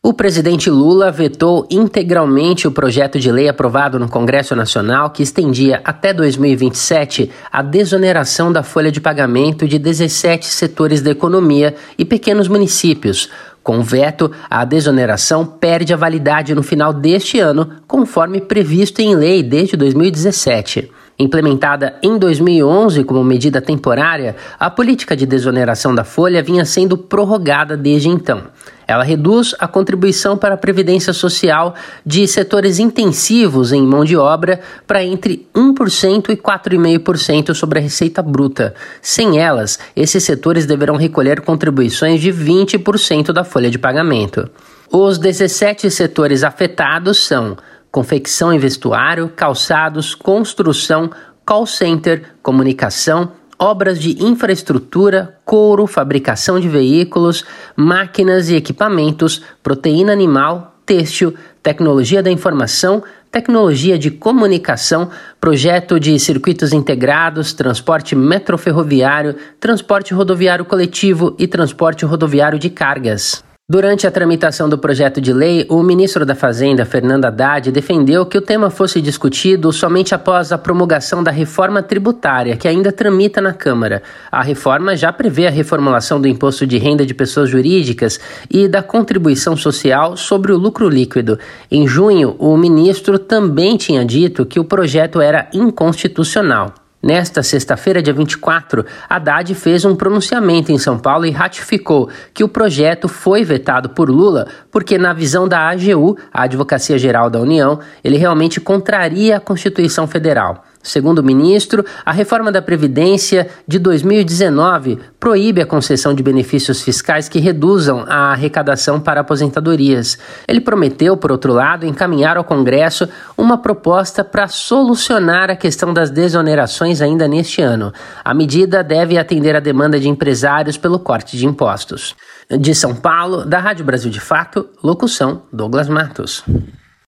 O presidente Lula vetou integralmente o projeto de lei aprovado no Congresso Nacional que estendia até 2027 a desoneração da folha de pagamento de 17 setores da economia e pequenos municípios. Com o veto, a desoneração perde a validade no final deste ano, conforme previsto em lei desde 2017. Implementada em 2011 como medida temporária, a política de desoneração da folha vinha sendo prorrogada desde então. Ela reduz a contribuição para a Previdência Social de setores intensivos em mão de obra para entre 1% e 4,5% sobre a receita bruta. Sem elas, esses setores deverão recolher contribuições de 20% da folha de pagamento. Os 17 setores afetados são confecção e vestuário, calçados, construção, call center, comunicação, obras de infraestrutura, couro, fabricação de veículos, máquinas e equipamentos, proteína animal, têxtil, tecnologia da informação, tecnologia de comunicação, projeto de circuitos integrados, transporte metroferroviário, transporte rodoviário coletivo e transporte rodoviário de cargas. Durante a tramitação do projeto de lei, o ministro da Fazenda, Fernando Haddad, defendeu que o tema fosse discutido somente após a promulgação da reforma tributária, que ainda tramita na Câmara. A reforma já prevê a reformulação do imposto de renda de pessoas jurídicas e da contribuição social sobre o lucro líquido. Em junho, o ministro também tinha dito que o projeto era inconstitucional. Nesta sexta-feira, dia 24, Haddad fez um pronunciamento em São Paulo e ratificou que o projeto foi vetado por Lula porque, na visão da AGU, a Advocacia Geral da União, ele realmente contraria a Constituição Federal. Segundo o ministro, a reforma da Previdência de 2019 proíbe a concessão de benefícios fiscais que reduzam a arrecadação para aposentadorias. Ele prometeu, por outro lado, encaminhar ao Congresso uma proposta para solucionar a questão das desonerações ainda neste ano. A medida deve atender a demanda de empresários pelo corte de impostos. De São Paulo, da Rádio Brasil de Fato, locução Douglas Matos.